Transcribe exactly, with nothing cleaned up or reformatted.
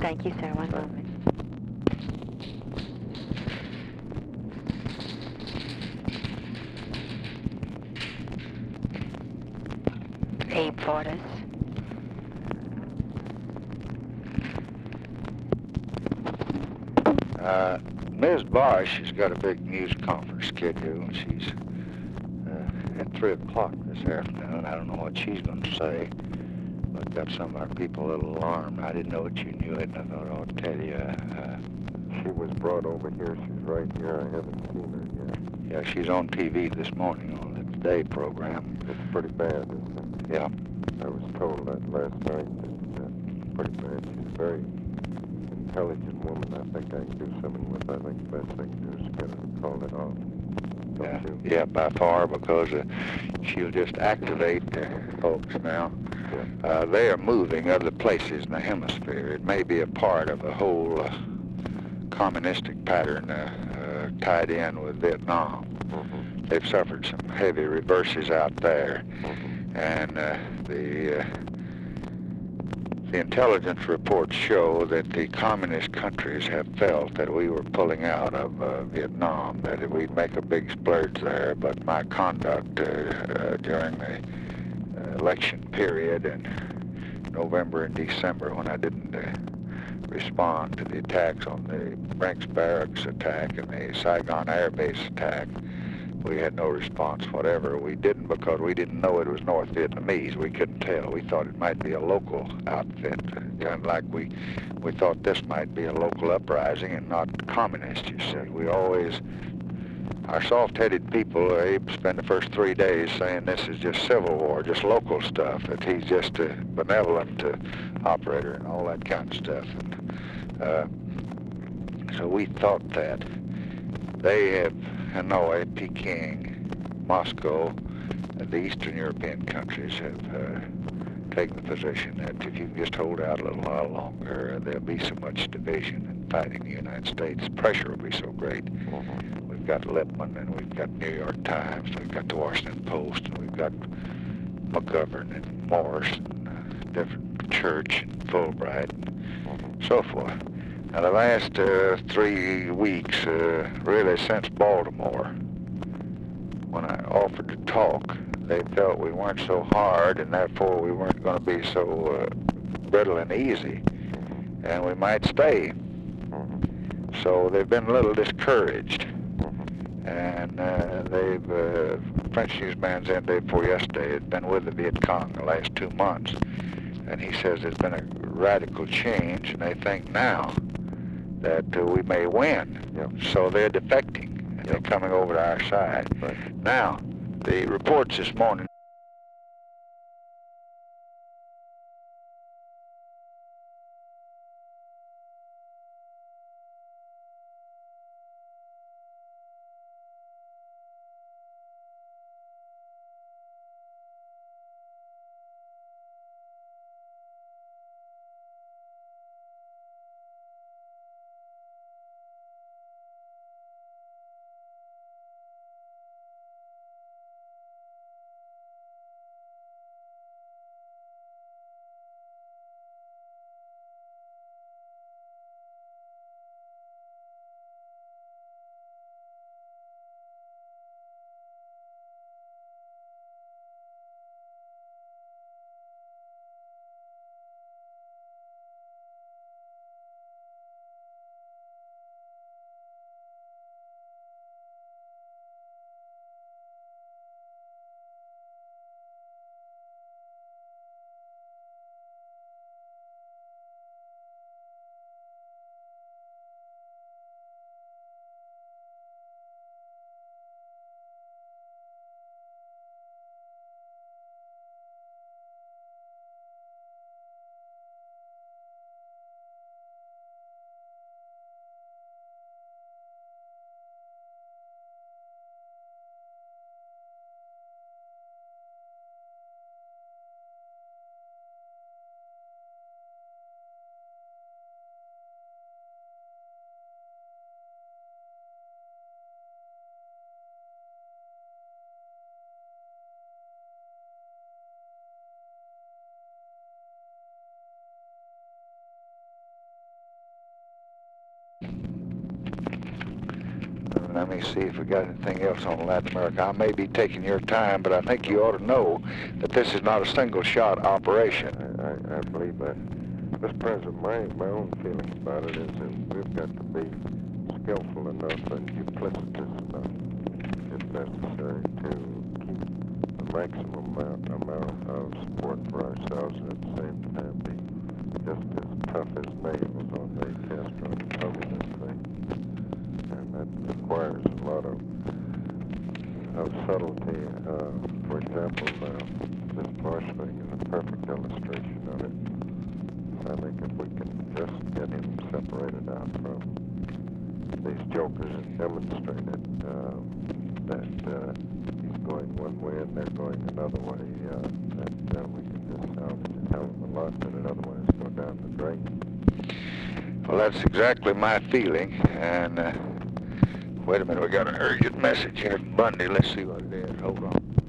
Thank you, sir. One moment. Abe Fortas. Uh, Miz Bosch has got a big news conference scheduled. She's uh, at three o'clock this afternoon. I don't know what she's going to say. But got some of our people a little alarmed. I didn't know that you knew it, and I thought I'd tell you. Uh, she was brought over here. She's right here. I haven't seen her yet. Yeah, she's on T V this morning on the Today program. It's pretty bad, isn't it? Yeah. I was told that last night. That, uh, pretty bad. She's a very intelligent woman. I think I can do something with her. I think the best thing to do is get her to call it off. Don't Yeah, you? yeah, by far, because uh, she'll just activate uh, folks now. Yeah. Uh, they are moving other places in the hemisphere. It may be a part of a whole uh, communistic pattern uh, uh, tied in with Vietnam. Mm-hmm. They've suffered some heavy reverses out there, Mm-hmm. and uh, the uh, the intelligence reports show that the communist countries have felt that we were pulling out of uh, Vietnam, that we'd make a big splurge there, but my conduct uh, uh, during the uh, election period in November and December, when I didn't uh, respond to the attacks on the Brinks Barracks attack and the Saigon Air Base attack, we had no response whatever. We didn't because we didn't know it was North Vietnamese. We couldn't tell. We thought it might be a local outfit, kind of like we we thought this might be a local uprising and not communist, you see. We always, our soft-headed people, Abe spent the first three days saying this is just civil war, just local stuff, that he's just a benevolent uh, operator and all that kind of stuff. And, uh, so we thought that. They have Hanoi, Peking, Moscow, the Eastern European countries have uh, taken the position that if you can just hold out a little while longer, uh, there'll be so much division and fighting in the United States. Pressure will be so great. Mm-hmm. We've got Lipman, and we've got New York Times, and we've got the Washington Post, and we've got McGovern and Morris, and uh, different Church and Fulbright, and so forth. Now, the last uh, three weeks, uh, really since Baltimore, when I offered to talk, they felt we weren't so hard, and therefore we weren't going to be so uh, brittle and easy, and we might stay. Mm-hmm. So they've been a little discouraged, Mm-hmm. and uh, they've, uh, French newsman said day before yesterday, had been with the Viet Cong the last two months, and he says there's been a radical change, and they think now that uh, we may win. Yep. So they're defecting, and Yep. they're coming over to our side. Right. Now, the reports this morning Uh, Let me see if we got anything else on Latin America. I may be taking your time, but I think you ought to know that this is not a single-shot operation. I, I, I believe that. Mister President, my, my own feeling about it is that we've got to be skillful enough and duplicitous enough, if necessary, to keep the maximum amount, amount of support for ourselves and at the same time be just as tough as nails on the Castro and communist thing. And that requires a lot of, of subtlety. Uh, for example, uh, this Bush thing is a perfect illustration of it. I think if we can just get him separated out from these jokers and demonstrate it, uh, that uh, he's going one way and they're going another way, uh, that uh, we can just salvage a hell of a lot that it otherwise go down the drain. Well, that's exactly my feeling. And uh, wait a minute, we got an urgent message here from Bundy. Let's see what it is. Hold on.